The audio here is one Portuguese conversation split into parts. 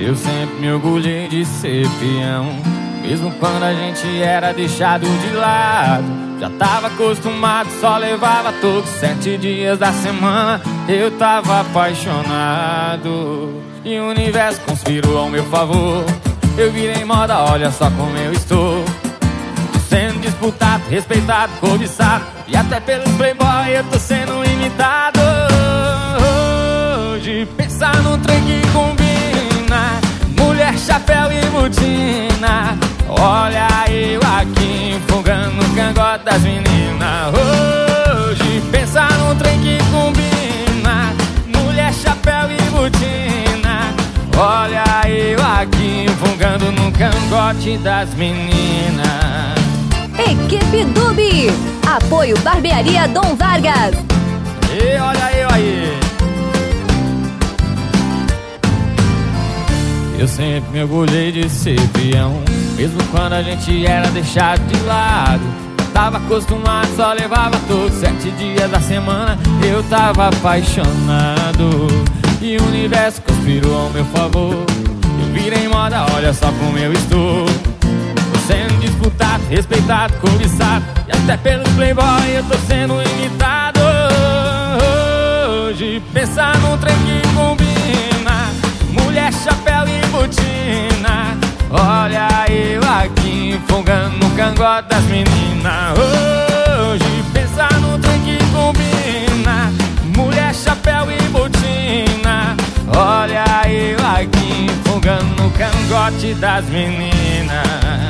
Eu sempre me orgulhei de ser peão, mesmo quando a gente era deixado de lado. Já tava acostumado, só levava todos 7 dias da semana. Eu tava apaixonado e o universo conspirou ao meu favor. Eu virei moda, olha só como eu estou. Tô sendo disputado, respeitado, cobiçado, e até pelos playboy eu tô sendo imitado. Hoje pensar num trem que combina, mulher, chapéu e botina. Olha eu aqui enfogando no cangote das meninas. Hoje pensar num trem que combina, mulher, chapéu e botina. Olha eu aqui enfogando no cangote das meninas. Equipe Dubi, apoio Barbearia Dom Vargas. E olha eu aí. Eu sempre me orgulhei de ser peão, mesmo quando a gente era deixado de lado. Tava acostumado, só levava todos 7 dias da semana. Eu tava apaixonado e o universo conspirou ao meu favor. Eu virei moda, olha só como eu estou. Tô sendo disputado, respeitado, cobiçado, e até pelos playboy eu tô sendo imitado. Hoje pensar num trem que combina, mulher, chapéu e botina. Olha eu aqui enfogando no cangote das meninas. Hoje pensar num trem que combina, mulher, chapéu e botina. Olha eu aqui enfogando no cangote das meninas.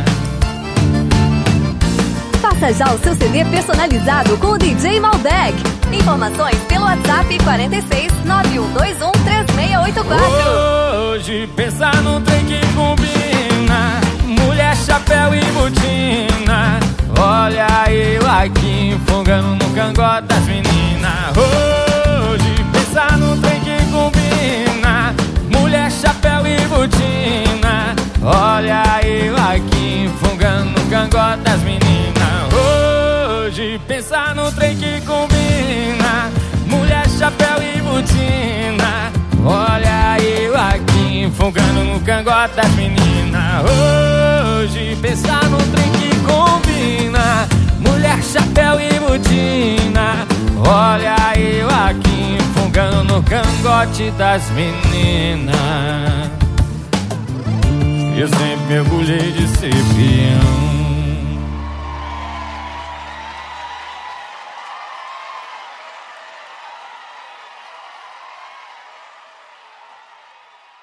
Faça já o seu CD personalizado com o DJ Malbec. Informações pelo WhatsApp 46 9121 3684. Hoje pensar num trem que combina, mulher, chapéu e botina. Olha eu aqui enfogando no cangote das meninas. Hoje pensar num trem que combina, mulher, chapéu e botina. Olha eu aqui enfogando no cangote das meninas. Hoje pensar no trem que combina, mulher, chapéu e botina. Olha eu aqui enfogando no cangote das meninas. Hoje pensar no trem que combina, mulher, chapéu e botina. Olha eu aqui enfogando no cangote das meninas. Eu sempre me orgulhei de ser peão.